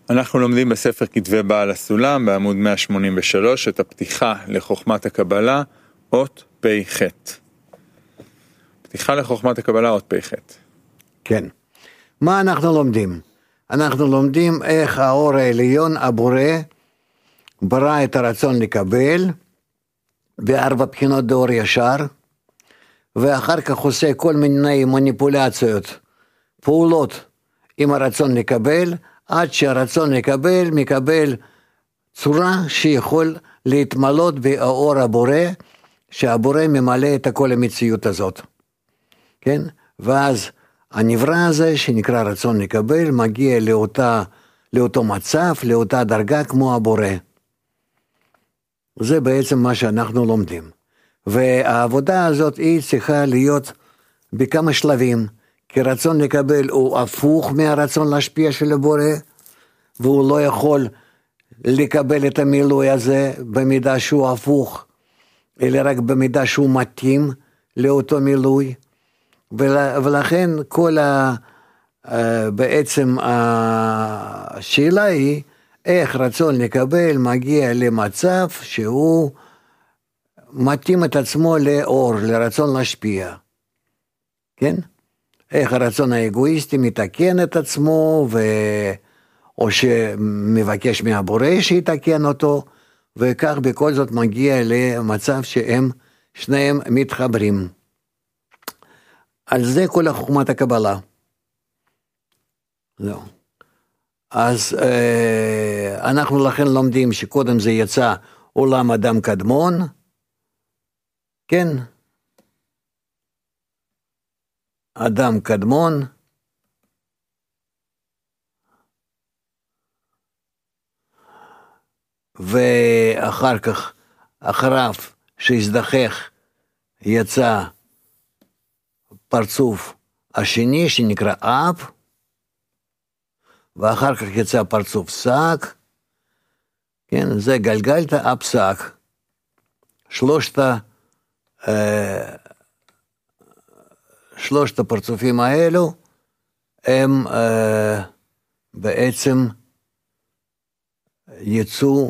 אנחנו לומדים בספר כתבי בעל הסולם בעמוד 183 את הפתיחה לחוכמת הקבלה, אות פ"ח. פתיחה לחוכמת הקבלה, אות פ"ח. כן. מה אנחנו לומדים? אנחנו לומדים איך האור העליון הבורא ברא את הרצון לקבל, בארבע בחינות דאור ישר, ואחר כך עושה כל מיני מניפולציות, פעולות עם הרצון לקבל, עד שהרצון לקבל מקבל צורה שיכול להתמלות באור הבורא, שהבורא ממלא את כל המציאות הזאת. כן? ואז הנברא הזה שנקרא רצון לקבל מגיע לאותו מצב, לאותה דרגה כמו הבורא. זה בעצם מה שאנחנו לומדים. והעבודה הזאת היא צריכה להיות בכמה שלבים, כי רצון לקבל הוא הפוך מהרצון להשפיע של הבורא, והוא לא יכול לקבל את המילוי הזה במידה שהוא הפוך, אלא רק במידה שהוא מתאים לאותו מילוי, ולכן בעצם השאלה היא, איך רצון לקבל מגיע למצב שהוא מתאים את עצמו לאור, לרצון להשפיע. כן? איך הרצון האגואיסטי מתקן את עצמו, או שמבקש מהבורא שיתקן אותו, וכך בכל זאת מגיע למצב שהם שניהם מתחברים. על זה כל חוכמת הקבלה. זהו. אז אנחנו לכן לומדים שקודם זה יצא עולם אדם קדמון, כן? אדם קדמון, ואחר כך, אחריו שהזדחך, יצא פרצוף השני שנקרא אב, ואחר כך יצא פרצוף שק, כן, זה גלגלתא אב שק. שלושת הפרצופים האלו הם בעצם יצאו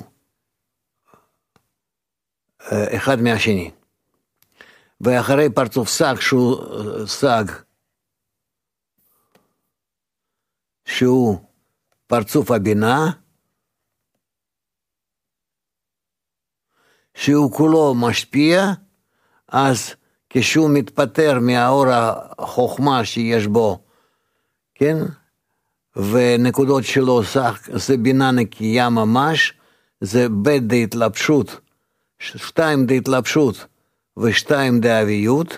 אחד מהשני. ואחרי פרצוף שק שהוא פרצוף הבינה, שהוא כולו משפיע, אז כשהוא מתפטר מהאור החוכמה שיש בו, כן? ונקודות שלו זה בינה נקייה ממש, זה ב' דהתלבשות, 2 דהתלבשות ו2 דאביות,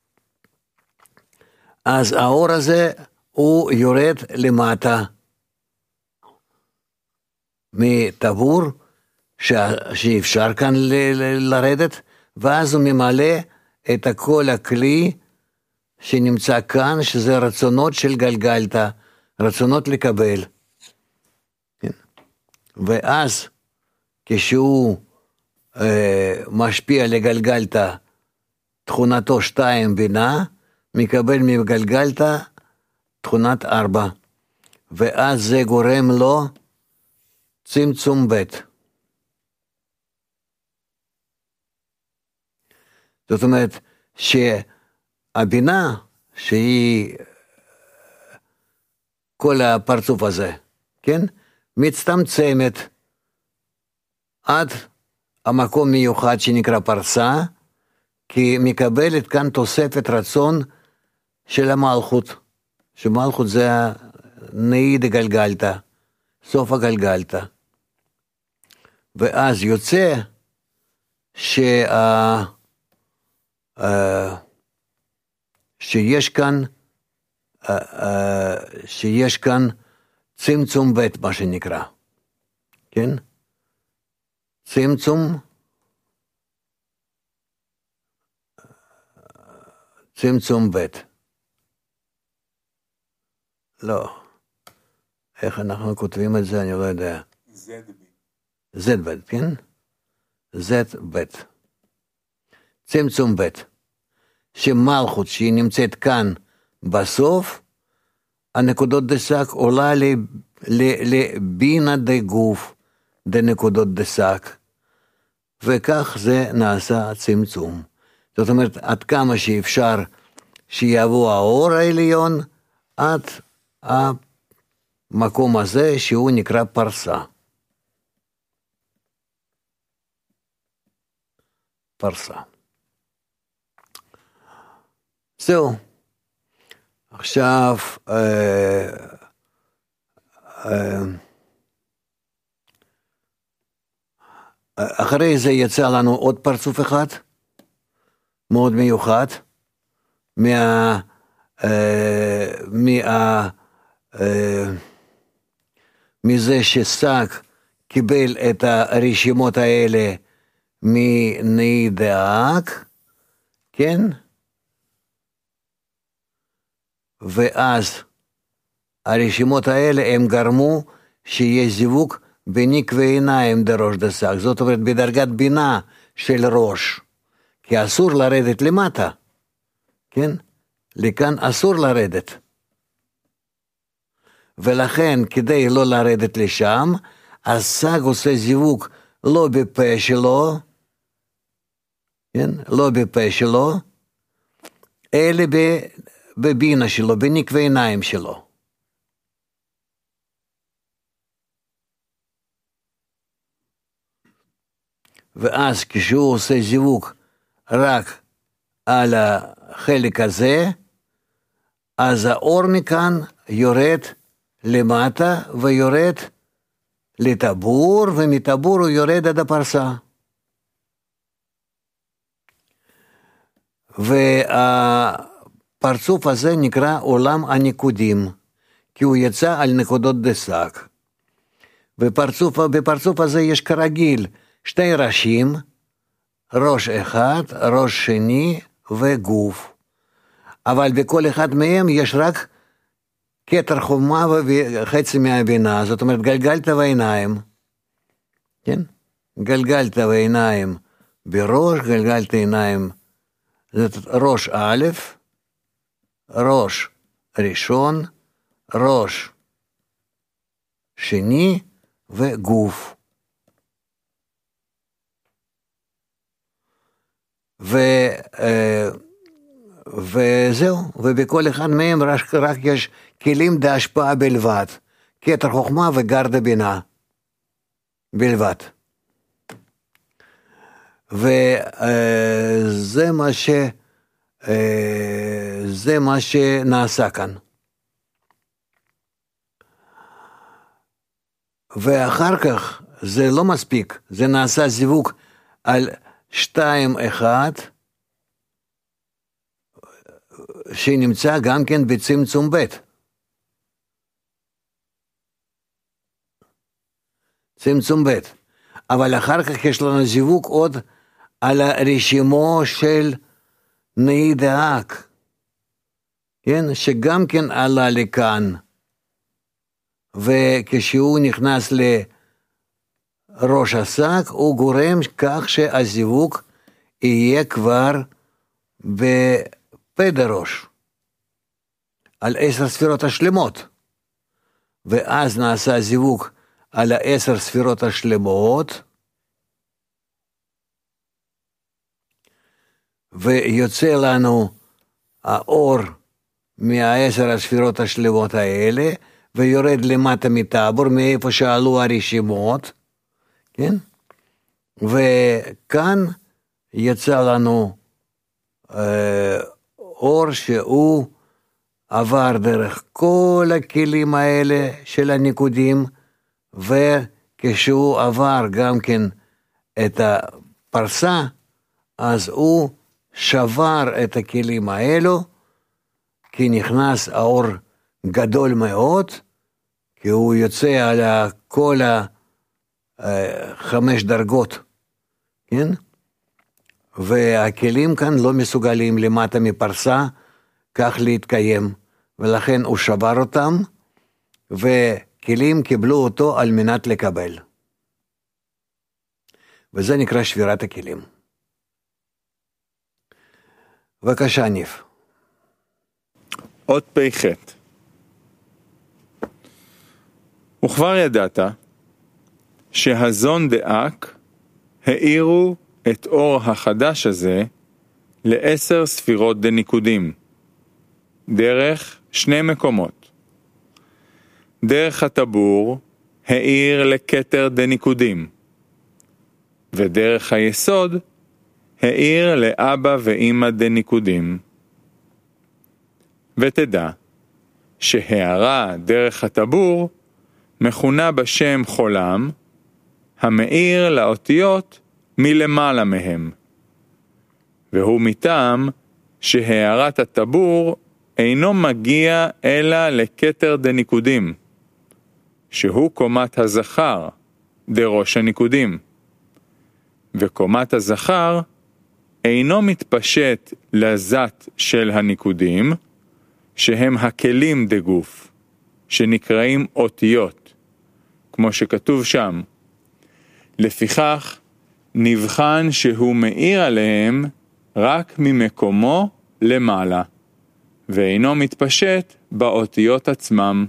אז האור הזה הוא יורד למטה מטבור שאפשר כאן לרדת, ואז הוא ממלא את כל הכלי שנמצא כאן, שזה רצונות של גלגלתא, רצונות לקבל. כן. ואז כשהוא משפיע לגלגלתא, תכונתו 2 בינה, מקבל מגלגלתא תכונת 4, ואז זה גורם לו צמצום ב'. זאת אומרת שהבינה, שהיא כל הפרצוף הזה, כן? מצטמצמת עד המקום מיוחד שנקרא פרסה, כי מקבלת כאן תוספת רצון של המלכות, שמלכות זה נאי דגלגלתא, סוף הגלגלתא. ואז יוצא שיש כאן צמצום ב', מה שנקרא, כן? צמצום ב'. לא. איך אנחנו כותבים את זה, אני לא יודע. ז' ב', כן? ז' ב'. צמצום ב'. שמלכות שהיא נמצאת כאן בסוף, הנקודות דשק עולה לבינה דה גוף דנקודות דסק, וכך זה נעשה צמצום. זאת אומרת, עד כמה שאפשר שיבוא האור העליון, עד המקום הזה שהוא נקרא פרסה. פרסה. זהו. עכשיו, אחרי זה יצא לנו עוד פרצוף אחד, מאוד מיוחד, מזה שסק קיבל את הרשימות האלה מנאי דאק, כן? ואז הרשימות האלה הם גרמו שיהיה זיווג בניק ועיניים דראש דסק, זאת אומרת בדרגת בינה של ראש, כי אסור לרדת למטה, כן? לכאן אסור לרדת. ולכן כדי לא לרדת לשם, הסג עושה זיווג לא בפה שלו, כן? לא בפה שלו, אלא בבינה שלו, בניק ועיניים שלו. ואז כשהוא עושה זיווג רק על החלק הזה, אז האור מכאן יורד למטה ויורד לטבור, ומטבור הוא יורד עד הפרסה. והפרצוף הזה נקרא עולם הניקודים, כי הוא יצא על נקודות דסק. בפרצוף הזה יש כרגיל שתי ראשים, ראש אחד, ראש שני וגוף. אבל בכל אחד מהם יש רק כתר חומה וחצי מהבינה, זאת אומרת גלגלתא ועיניים. כן? גלגלתא ועיניים בראש, גלגלתא עיניים, זאת ראש א', ראש ראשון, ראש שני וגוף. וזהו, ובכל אחד מהם רק יש כלים להשפעה בלבד, כתר חוכמה וגרדה בינה בלבד. וזה מה שנעשה כאן. ואחר כך זה לא מספיק, זה נעשה זיווג על 2-1, שנמצא גם כן בצמצום ב'. צמצום ב'. אבל אחר כך יש לנו זיווג עוד על הרשימו של נאי דאק, כן? שגם כן עלה לכאן. וכשהוא נכנס לראש השק, הוא גורם כך שהזיווג יהיה כבר בפה דראש, על 10 ספירות השלמות. ואז נעשה זיווג על 10 ספירות השלמות, ויוצא לנו האור מה10 הספירות השלמות האלה, ויורד למטה מטבור, מאיפה שעלו הרשימות, כן? וכאן יצא לנו אור שהוא עבר דרך כל הכלים האלה של הניקודים, וכשהוא עבר גם כן את הפרסה, אז הוא שבר את הכלים האלו, כי נכנס האור גדול מאוד, כי הוא יוצא על כל 5 דרגות, כן? והכלים כאן לא מסוגלים למטה מפרסה כך להתקיים, ולכן הוא שבר אותם, וכלים קיבלו אותו על מנת לקבל. וזה נקרא שבירת הכלים. בבקשה, ניב. אות פ"ח. וכבר ידעת שהזון דאק האירו את אור החדש הזה ל10 ספירות דניקודים, דרך 2 מקומות. דרך הטבור האיר לכתר דניקודים, ודרך היסוד האיר לאבא ואמא דניקודים. ותדע שהארה דרך הטבור מכונה בשם חולם, המאיר לאותיות מלמעלה מהם. והוא מטעם שהארת הטבור אינו מגיע אלא לכתר דניקודים, שהוא קומת הזכר דראש הניקודים. וקומת הזכר אינו מתפשט לזת של הניקודים, שהם הכלים דגוף, שנקראים אותיות, כמו שכתוב שם. לפיכך נבחן שהוא מאיר עליהם רק ממקומו למעלה, ואינו מתפשט באותיות עצמם.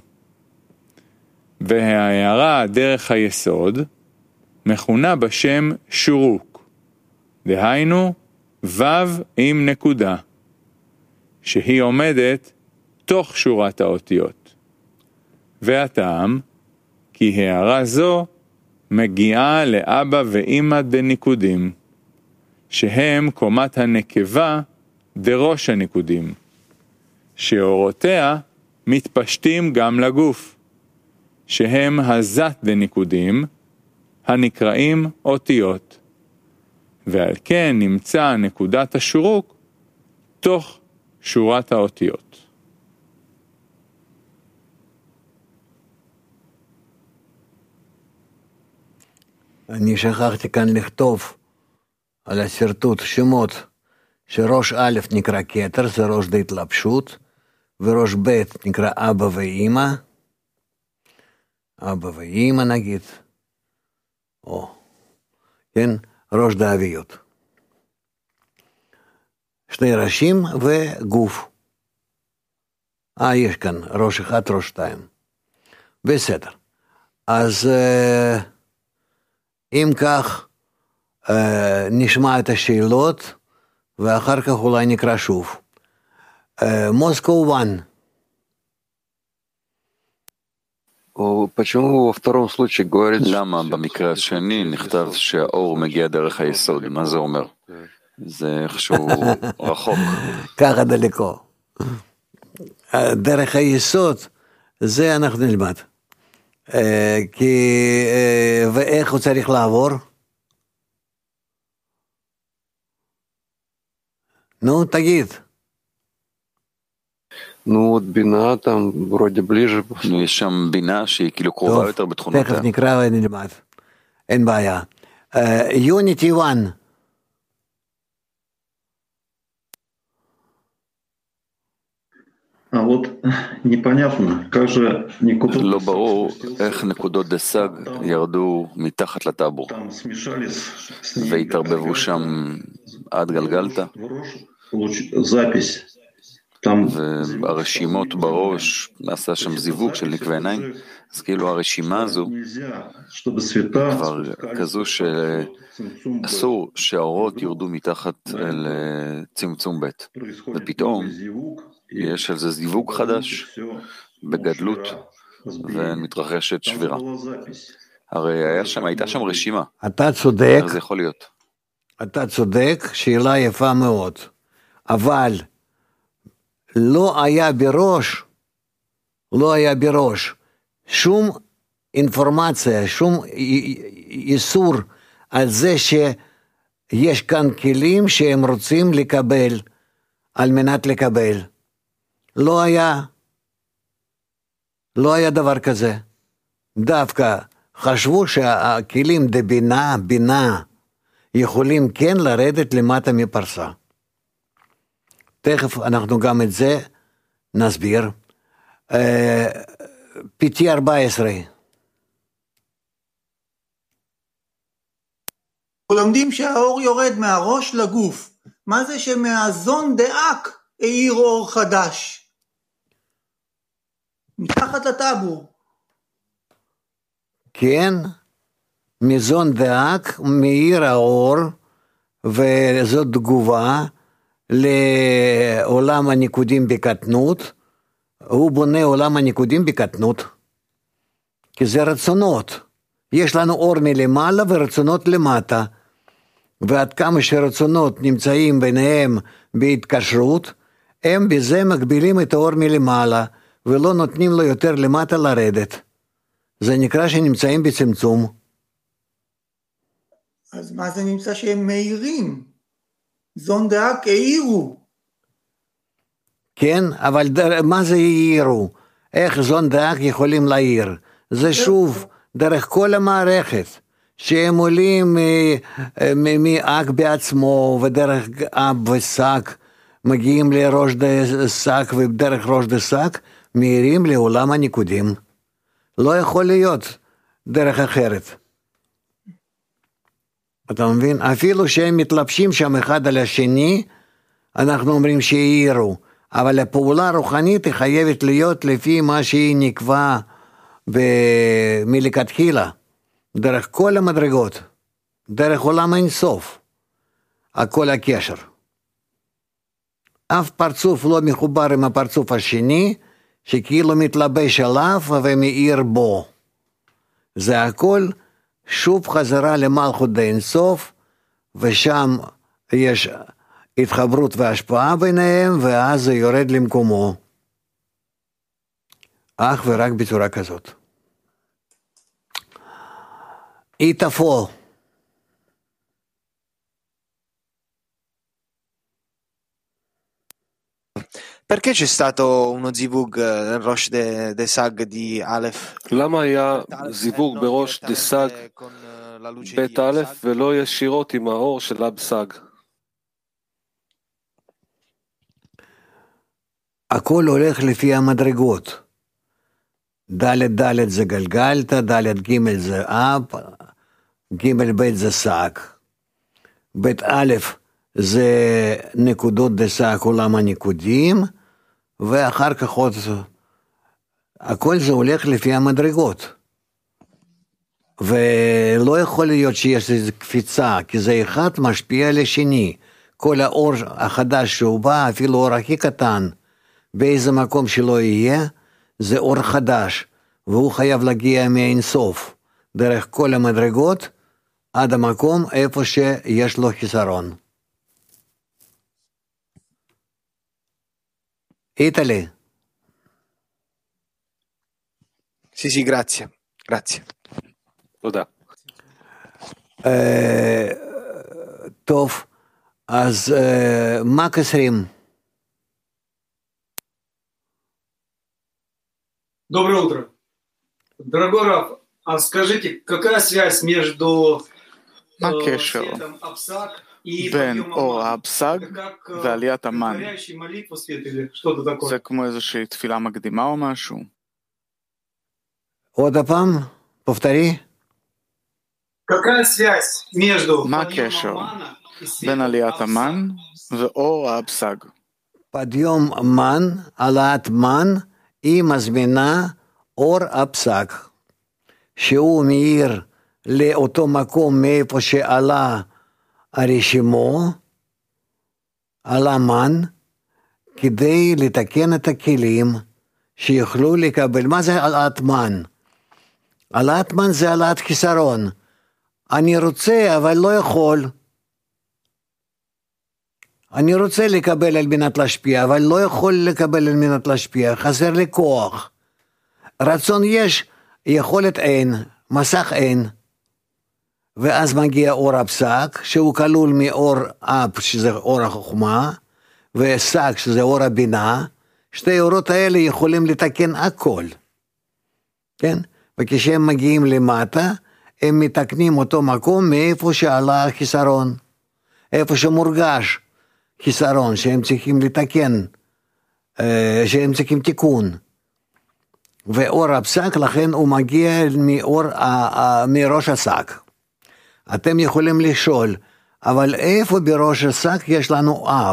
וההארה דרך היסוד מכונה בשם שורוק, דהיינו ו' עם נקודה, שהיא עומדת תוך שורת האותיות. והטעם, כי הארה זו מגיעה לאבא ואמא דניקודים, שהם קומת הנקבה דראש הניקודים, שאורותיה מתפשטים גם לגוף, שהם הזת דניקודים, הנקראים אותיות, ועל כן נמצא נקודת השורוק תוך שורת האותיות. אני שכחתי כאן לכתוב על הסרטוט שמות שראש א' נקרא כתר, זה ראש דהתלבשות, וראש ב' נקרא אבא ואמא, אבא ואמא נגיד, או, כן, ראש דאביות. 2 ראשים וגוף. יש כאן ראש 1, ראש 2. בסדר. אז אם כך, נשמע את השאלות, ואחר כך אולי נקרא שוב. מוסקו 1. למה במקרה השני נכתב שהאור מגיע דרך היסוד? מה זה אומר? זה איכשהו רחוק. ככה דלקו. דרך היסוד, זה אנחנו נלמד. ואיך הוא צריך לעבור? נו, תגיד. בינה там вроде ближе. יש שם בינה שהיא כאילו קרובה יותר בתכונותיה. תכף נקרא ונלמד. אין בעיה. Unity 1. לא ברור איך נקודות דסג ירדו מתחת לטבור והתערבבו שם עד גלגלתא, והרשימות בראש, נעשה שם זיווג של נקבי עיניים, אז כאילו הרשימה הזו כבר כזו שאסור שהאורות ירדו מתחת לצמצום ב', ופתאום יש על זה זיווג חדש בגדלות ומתרחשת שבירה. הרי הייתה שם רשימה. אתה צודק. איך זה יכול להיות? אתה צודק, שאלה יפה מאוד. אבל לא היה בראש שום אינפורמציה, שום איסור על זה שיש כאן כלים שהם רוצים לקבל, על מנת לקבל. לא היה דבר כזה. דווקא חשבו שהכלים בינה יכולים כן לרדת למטה מפרסה. תכף אנחנו גם את זה נסביר. PT 14. לומדים שהאור יורד מהראש לגוף. מה זה שמהזון דאק האיר אור חדש? מתחת לטבור. כן, מזון דאק מאיר האור, וזאת תגובה לעולם הניקודים בקטנות, הוא בונה עולם הניקודים בקטנות, כי זה רצונות, יש לנו אור מלמעלה ורצונות למטה, ועד כמה שרצונות נמצאים ביניהם בהתקשרות, הם בזה מגבילים את האור מלמעלה, ולא נותנים לו יותר למטה לרדת. זה נקרא שנמצאים בצמצום. אז מה זה נמצא שהם מאירים? זון דאק העירו. כן, אבל מה זה העירו? איך זון דאק יכולים להעיר? זה שוב דרך כל המערכת, שהם עולים מאק בעצמו, ודרך אב ושק, מגיעים לראש דשק, ודרך ראש דשק, מאירים לעולם הניקודים. לא יכול להיות דרך אחרת. אתה מבין? אפילו שהם מתלבשים שם אחד על השני, אנחנו אומרים שהעירו, אבל הפעולה הרוחנית היא חייבת להיות לפי מה שהיא נקבע מלכתחילה, דרך כל המדרגות, דרך עולם האינסוף, הכל הקשר. אף פרצוף לא מחובר עם הפרצוף השני, שכאילו מתלבש עליו ומאיר בו. זה הכל שוב חזרה למלכות האינסוף, ושם יש התחברות והשפעה ביניהם, ואז זה יורד למקומו. אך ורק בצורה כזאת. איתפו. Perché c'è stato uno zivug nel Rosh de Sag di Aleph? למה היה זיווג בראש דסג בית א' ולא ישירות עם האור של אבסג? הכל הולך לפי המדרגות. ד' ד' זה גלגלת, ד' ג' זה אב, ג' ב' זה סק. ב' א' זה נקודות דסק עולם הניקודים, ואחר כך עוד, הכל זה הולך לפי המדרגות. ולא יכול להיות שיש איזו קפיצה, כי זה אחד משפיע על השני. כל האור החדש שהוא בא, אפילו אור הכי קטן, באיזה מקום שלא יהיה, זה אור חדש, והוא חייב להגיע מאינסוף, דרך כל המדרגות, עד המקום איפה שיש לו חיסרון. Itali. Sì, grazie. Grazie. תודה. טוב, אז מה קסרים? Доброе утро. Дорогой Раф, а скажите, какая связь между светом Апсак и בין подъемом אור Амана? האבסג Как ועליית המן. горящий молитву свет или что-то такое? זה כמו איזושהי תפילה מקדימה או משהו? עוד הפעם, פופתרי? Какая связь между מה подъемом הקשר Амана и בין светом עליית Апсак? המן ואור האבסג? פדיום מן, העלאת מן, היא מזמינה אור הפסק, שהוא מאיר לאותו מקום מאיפה שעלה הרשימו, עלה מן, כדי לתקן את הכלים שיוכלו לקבל. מה זה העלאת מן? העלאת מן זה העלאת חיסרון. אני רוצה אבל לא יכול. אני רוצה לקבל על מנת להשפיע, אבל לא יכול לקבל על מנת להשפיע, חסר לי כוח. רצון יש, יכולת אין, מסך אין. ואז מגיע אור הפסק, שהוא כלול מאור אב, שזה אור החוכמה, וסק, שזה אור הבינה. שתי אורות האלה יכולים לתקן הכל. כן? וכשהם מגיעים למטה, הם מתקנים אותו מקום מאיפה שעלה החיסרון. איפה שמורגש חיסרון, שהם צריכים לתקן, שהם צריכים תיקון. ואור הפסק, לכן הוא מגיע מראש השק. אתם יכולים לשאול, אבל איפה בראש השק יש לנו אב?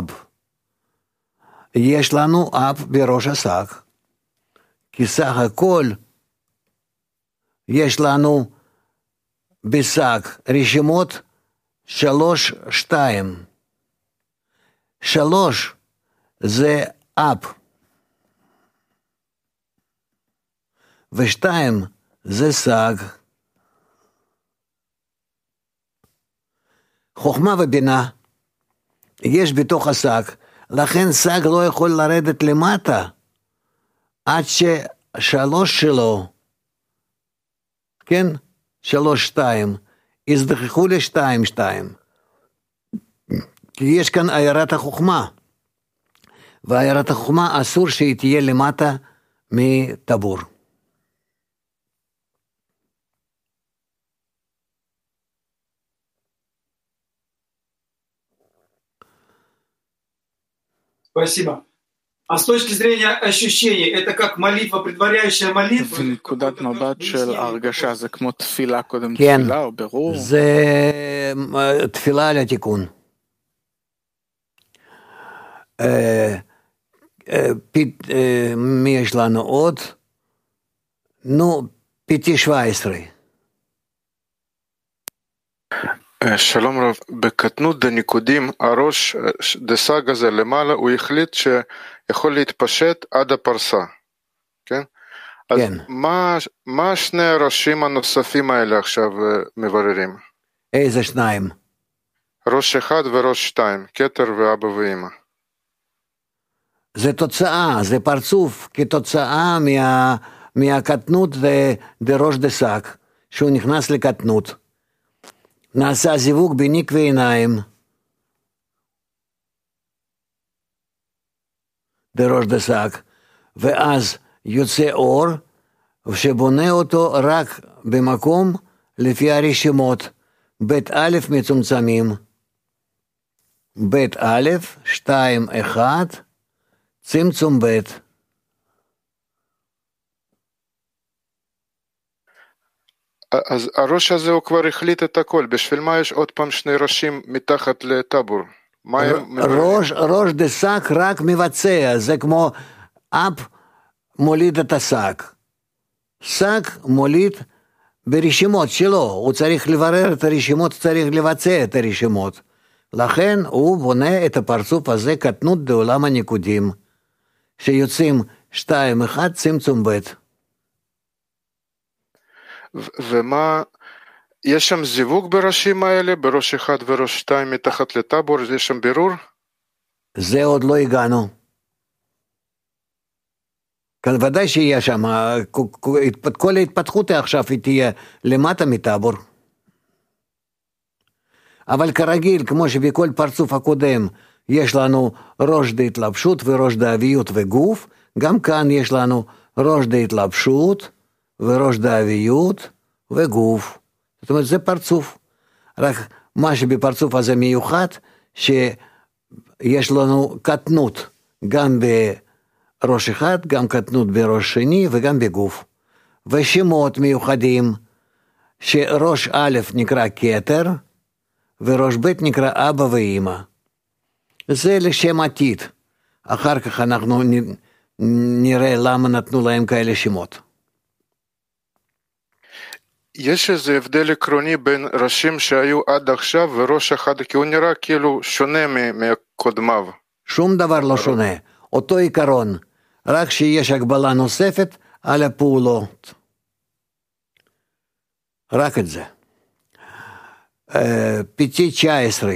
יש לנו אב בראש השק. כי סך הכל יש לנו בשק רשימות 3, 2. 3 זה up, ו2 זה שק. חוכמה ובינה יש בתוך השק, לכן שק לא יכול לרדת למטה, עד ש3 שלו, כן, 3, 2, יזדחכו ל2, 2. כי יש כאן עיירת החוכמה, ועיירת החוכמה אסור שהיא תהיה למטה מטבור. Спасибо. А с точки зрения ощущений, это как молитва, предваряющая молитву? ונקודת מבט של הרגשה זה כמו תפילה קודם כן, תפילה או ברור? זה תפילה על התיקון. מי יש לנו עוד? נו, פיתי 17. שלום רב, בקטנות דניקודים, הראש דסג הזה למעלה, הוא החליט שיכול להתפשט עד הפרסה, כן? אז כן. מה שני הראשים הנוספים האלה עכשיו מבררים? איזה שניים? ראש אחד וראש 2, כתר ואבא ואמא. זה תוצאה, זה פרצוף, כתוצאה מהקטנות דראש דסק, שהוא נכנס לקטנות. נעשה זיווג ביניק ועיניים, דראש דסק, ואז יוצא אור, שבונה אותו רק במקום לפי הרשימות, בית א' מצומצמים, בית א', 2, 1, צמצום בית. אז הראש הזה הוא כבר החליט את הכל, בשביל מה יש עוד פעם שני ראשים מתחת לטבור? ראש דסק רק מבצע, זה כמו אפ מוליד את השק. שק מוליד ברשימות שלו, הוא צריך לברר את הרשימות, צריך לבצע את הרשימות. לכן הוא בונה את הפרצוף הזה, קטנות בעולם הניקודים, שיוצאים 2, 1, צמצום בית. ומה, יש שם זיווג בראשים האלה, בראש 1 וראש 2 מתחת לטבור, יש שם בירור? זה עוד לא הגענו. כאן ודאי שיהיה שם, כל ההתפתחות עכשיו היא תהיה למטה מטבור. אבל כרגיל, כמו שבכל פרצוף הקודם, יש לנו ראש דהתלבשות וראש דאביות וגוף, גם כאן יש לנו ראש דהתלבשות וראש דאביות וגוף. זאת אומרת, זה פרצוף. רק מה שבפרצוף הזה מיוחד, שיש לנו קטנות, גם בראש אחד, גם קטנות בראש שני וגם בגוף. ושמות מיוחדים, שראש א' נקרא כתר, וראש ב' נקרא אבא ואמא. זה לשם עתיד. אחר כך אנחנו נראה למה נתנו להם כאלה שמות. יש איזה הבדל עקרוני בין ראשים שהיו עד עכשיו וראש אחד, כי הוא נראה כאילו שונה מקודמיו. שום דבר לא שונה, אותו עיקרון, רק שיש הגבלה נוספת על הפעולות. רק את זה. פיתי 19.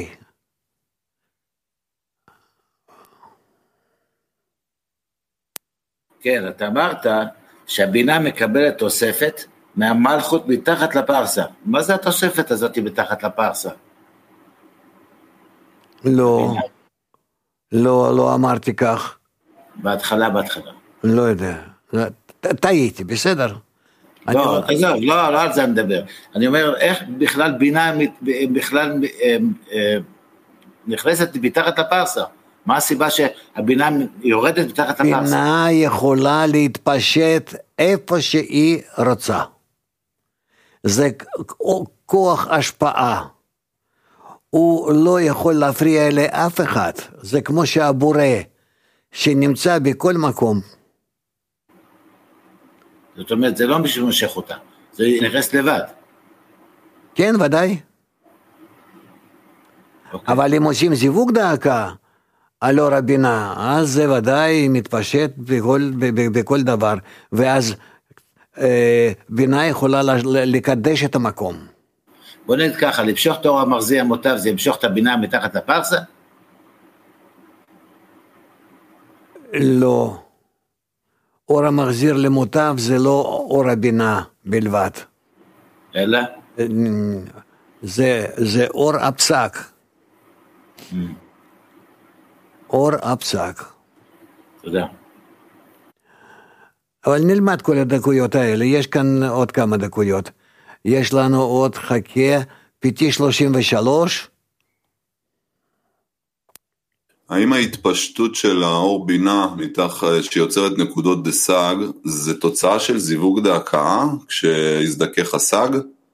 כן, אתה אמרת שהבינה מקבלת תוספת מהמלכות מתחת לפרסה. מה זה התוספת הזאת מתחת לפרסה? לא אמרתי כך. בהתחלה. לא יודע. טעיתי, בסדר. לא, עזוב, לא על זה אני מדבר. אני אומר, איך בכלל בינה נכנסת מתחת לפרסה? מה הסיבה שהבינה יורדת מתחת לפרסה? בינה יכולה להתפשט איפה שהיא רוצה. זה כוח השפעה. הוא לא יכול להפריע לאף אחד. זה כמו שהבורא שנמצא בכל מקום. זאת אומרת, זה לא מישהו משך אותה. זה נכנס לבד. כן, ודאי. אבל אם עושים זיווג דאקה, על אור הבינה, אז זה ודאי מתפשט בכל דבר, ואז בינה יכולה לקדש את המקום. בוא נגיד ככה, למשוך את אור המחזיר המוטב, זה ימשוך את הבינה מתחת לפרסה? לא. אור המחזיר למוטב זה לא אור הבינה בלבד. אלא? זה אור הפסק. אור הפסק. תודה. אבל נלמד כל הדקויות האלה, יש כאן עוד כמה דקויות. יש לנו עוד חכה, פיטי 33. האם ההתפשטות של האור בינה שיוצרת נקודות דסאג, זה תוצאה של זיווג דהקאה כשהזדכך הסאג?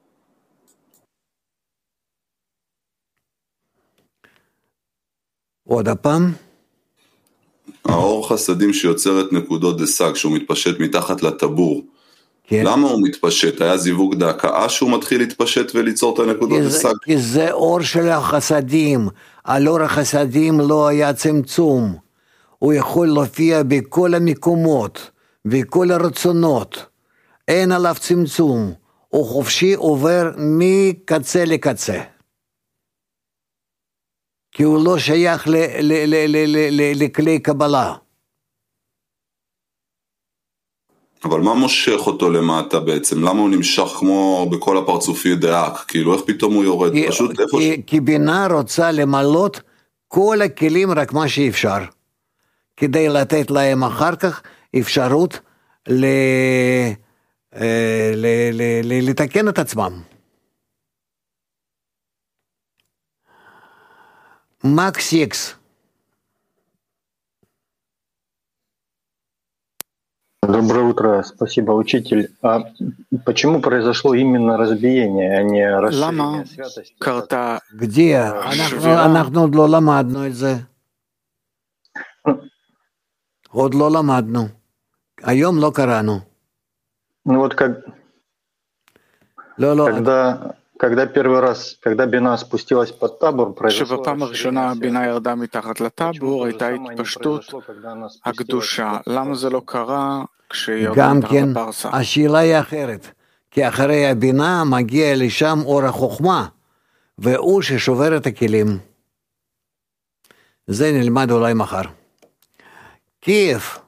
עוד הפעם? האור חסדים שיוצרת נקודות דסאג, שהוא מתפשט מתחת לטבור, כן. למה הוא מתפשט? היה זיווג דהקאה שהוא מתחיל להתפשט וליצור את הנקודות דסאג? כי זה אור של החסדים, על אור החסדים לא היה צמצום, הוא יכול להופיע בכל המקומות, בכל הרצונות, אין עליו צמצום, הוא חופשי עובר מקצה לקצה. כי הוא לא שייך לכלי קבלה. אבל מה מושך אותו למטה בעצם? למה הוא נמשך כמו בכל הפרצופי דאק? כאילו איך פתאום הוא יורד? פשוט איפה כי בינה רוצה למלות כל הכלים רק מה שאפשר. כדי לתת להם אחר כך אפשרות לתקן את עצמם. Макс X. Доброе утро, спасибо, учитель. А почему произошло именно разбиение, а не расширение святости? Где? אנחנו עוד לא למדנו את זה. עוד לא למדנו. היום לא קראנו. Ну вот как... Когда первый раз, когда בינה спустилась под табор, שבפעם הראשונה בינה ירדה מתחת לטבור, הייתה התפשטות הקדושה. למה זה לא קרה כשירדה מתחת לפרסה? השאלה היא אחרת, כי אחרי הבינה מגיע לשם אור החוכמה, והוא ששובר את הכלים. זה נלמד אולי מחר. קייב.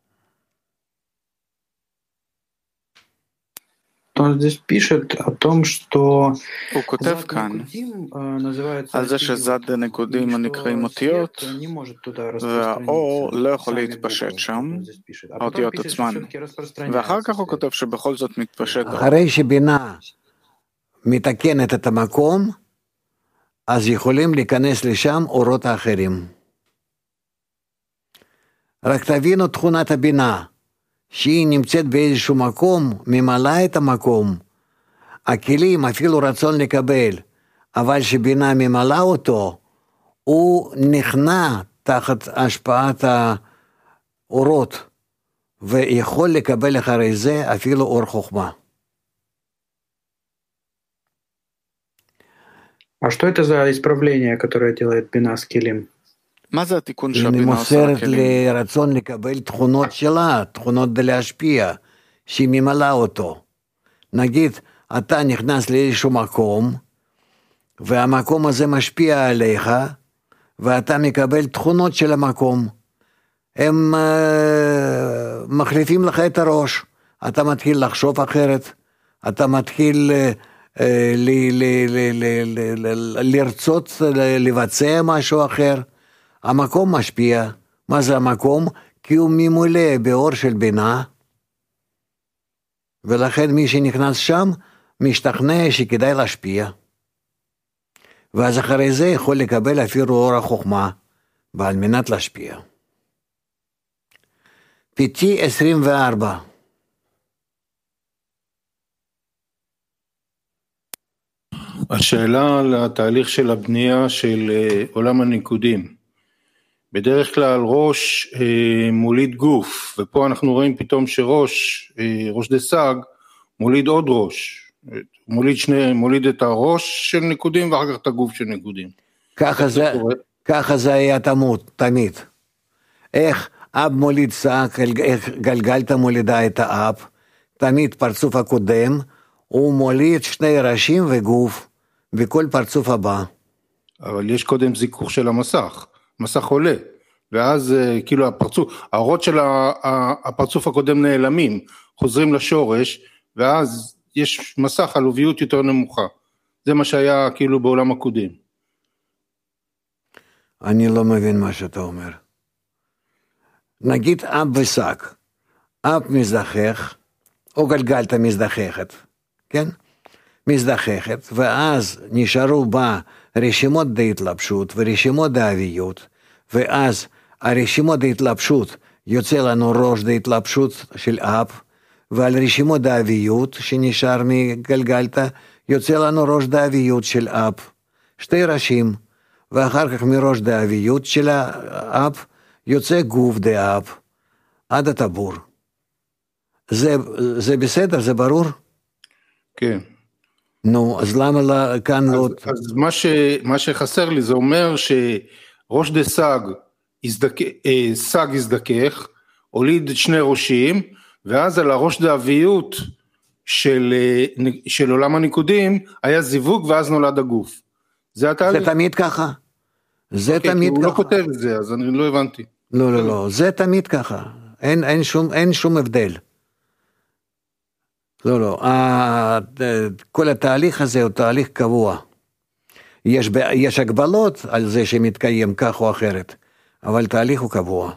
Он здесь пишет о том, что הוא כותב כאן על זה שזד נקודים הנקראים אותיות, והאור לא יכול להתפשט שם, האותיות עצמן. ואחר כך הוא כותב שבכל זאת מתפשט. אחרי שבינה מתקנת את המקום, אז יכולים להיכנס לשם אורות האחרים. רק תבינו תכונת הבינה. שהיא נמצאת באיזשהו מקום, ממלאה את המקום. הכלים אפילו רצון לקבל, אבל שבינה ממלאה אותו, הוא נכנע תחת השפעת האורות, ויכול לקבל אחרי זה אפילו אור חוכמה. А что это за исправление, которое делает בינה с כלים? מה זה התיקון היא מוסרת לרצון לקבל תכונות שלה, תכונות להשפיע, שהיא ממלאה אותו. נגיד, אתה נכנס לאיזשהו מקום, והמקום הזה משפיע עליך, ואתה מקבל תכונות של המקום. הם מחליפים לך את הראש. אתה מתחיל לחשוב אחרת, אתה מתחיל לרצות לבצע משהו אחר. המקום משפיע. מה זה המקום? כי הוא ממולא באור של בינה, ולכן מי שנכנס שם משתכנע שכדאי להשפיע. ואז אחרי זה יכול לקבל אפילו אור החוכמה, ועל מנת להשפיע. פיטי 24. השאלה על התהליך של הבנייה של עולם הניקודים. בדרך כלל ראש מוליד גוף, ופה אנחנו רואים פתאום שראש, ראש דסאג, מוליד עוד ראש. מוליד את הראש של ניקודים ואחר כך את הגוף של ניקודים. ככה זה היה תמיד. איך אב מוליד שק, איך גלגלתא מולידה את האב, תמיד פרצוף הקודם, הוא מוליד שני ראשים וגוף, וכל פרצוף הבא. אבל יש קודם זיכוך של המסך, מסך עולה, ואז כאילו האורות של הפרצוף הקודם נעלמים, חוזרים לשורש, ואז יש מסך עלוביות יותר נמוכה. זה מה שהיה כאילו בעולם הקודם. אני לא מבין מה שאתה אומר. נגיד אב ושק, אב מזדחך, או גלגלתא מזדחכת, כן? מזדחכת, ואז נשארו בה רשימות דהתלבשות ורשימות דאביות, ואז הרשימות דהתלבשות יוצא לנו ראש דהתלבשות של אב, ועל רשימות דאביות שנשאר מגלגלתא יוצא לנו ראש דאביות של אב, שתי ראשים, ואחר כך מראש דאביות של האב יוצא גוף דאב, עד הטבור. זה בסדר? זה ברור? כן. נו, אז למה כאן לא... אז מה שחסר לי זה אומר שראש דסג סג הזדכך, הוליד שני ראשים, ואז על הראש דאביות של עולם הניקודים היה זיווג ואז נולד הגוף. זה תמיד ככה. זה תמיד ככה. הוא לא כותב את זה, אז אני לא הבנתי. לא, זה תמיד ככה. אין שום הבדל. לא, כל התהליך הזה הוא תהליך קבוע. יש הגבלות על זה שמתקיים כך או אחרת, אבל תהליך הוא קבוע.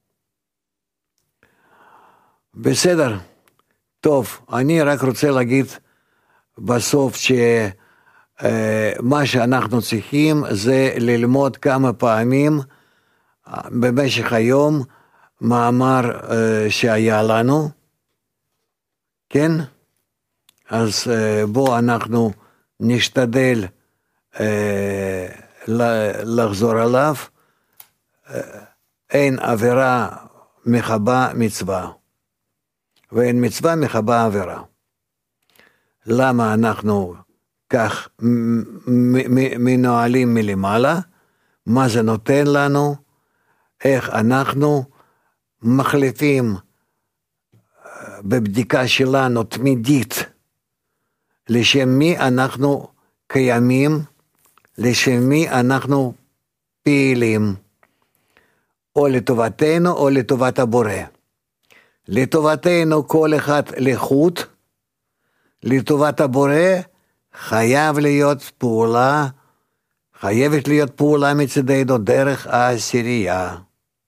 בסדר, טוב, אני רק רוצה להגיד בסוף שמה שאנחנו צריכים זה ללמוד כמה פעמים במשך היום מאמר שהיה לנו, כן? אז בוא אנחנו נשתדל לחזור עליו. אין עבירה מחבה מצווה, ואין מצווה מחבה עבירה. למה אנחנו כך מנוהלים מלמעלה? מה זה נותן לנו? איך אנחנו מחליפים בבדיקה שלנו תמידית לשם מי אנחנו קיימים, לשם מי אנחנו פעילים, או לטובתנו או לטובת הבורא. לטובתנו כל אחד לחוד, לטובת הבורא חייבת להיות פעולה מצדנו דרך העשירייה.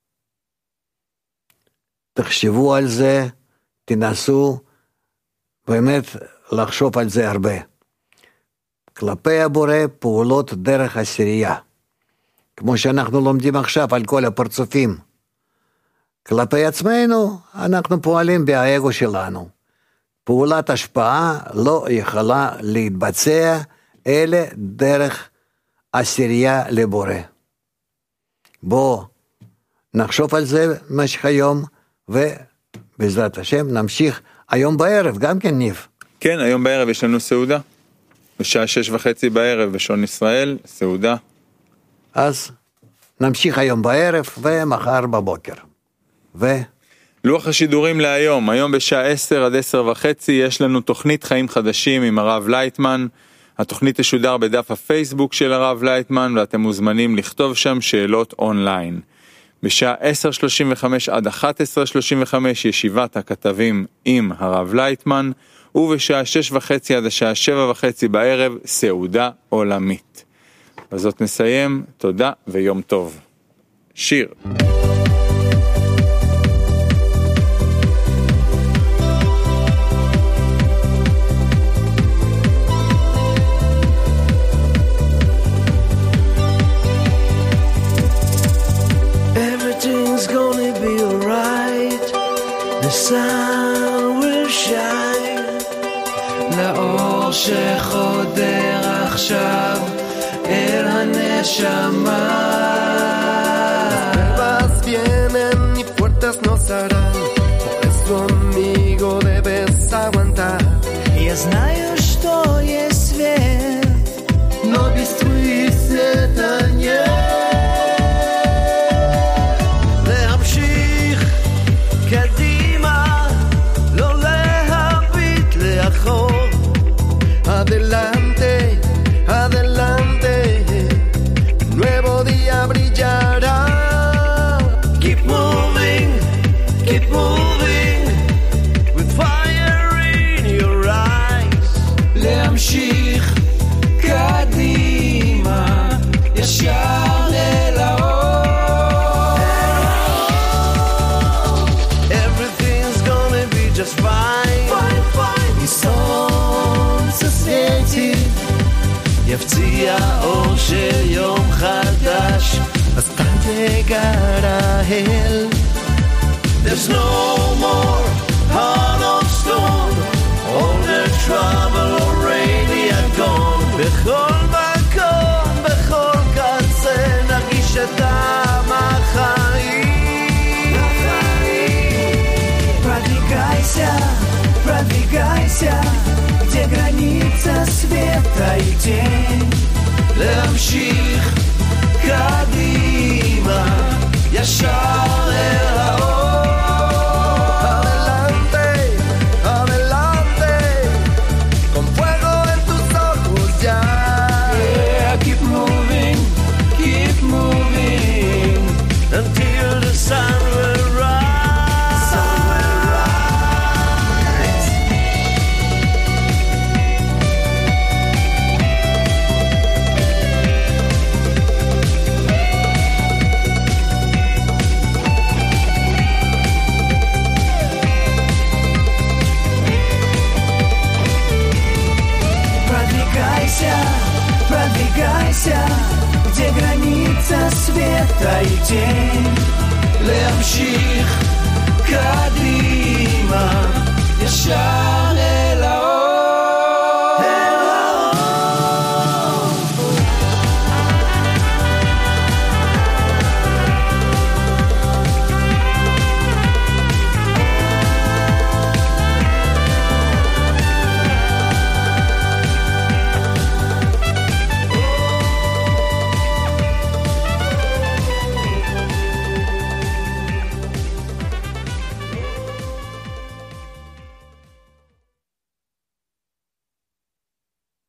תחשבו על זה, תנסו באמת לחשוב על זה הרבה. כלפי הבורא פעולות דרך עשירייה, כמו שאנחנו לומדים עכשיו על כל הפרצופים. כלפי עצמנו אנחנו פועלים באגו שלנו. פעולת השפעה לא יכולה להתבצע אלא דרך עשירייה לבורא. בוא נחשוב על זה במשך היום, ובעזרת השם נמשיך היום בערב, גם כן ניב. כן, היום בערב יש לנו סעודה, בשעה 6:30 בערב בשעון ישראל, סעודה. אז נמשיך היום בערב ומחר בבוקר. לוח השידורים להיום, היום בשעה 10 עד 10:30 יש לנו תוכנית חיים חדשים עם הרב לייטמן. התוכנית תשודר בדף הפייסבוק של הרב לייטמן, ואתם מוזמנים לכתוב שם שאלות אונליין. בשעה 10:35 עד 11:35 ישיבת הכתבים עם הרב לייטמן, ובשעה 6:30 עד השעה 7:30 בערב סעודה עולמית. בזאת נסיים, תודה ויום טוב. שיר. Everything's gonna be alright. The sun will shine. לאור שחודר עכשיו אל הנשמה. Las vienen y puertas no cerrarán. Por eso amigo debes aguantar. Я знаю, что יפציע אור של יום חדש, אז אל תגרה אל. There's no more heart of stone, all the trouble already had gone. בכל מקום, בכל קצה, נרגיש את טעם החיים. Продвигайся, продвигайся, где граница света и тень. להמשיך קדימה, ישר אל האור. Until the sun will rise. Sun will rise. Продвигайся, продвигайся, где граница света и тень. להמשיך קדימה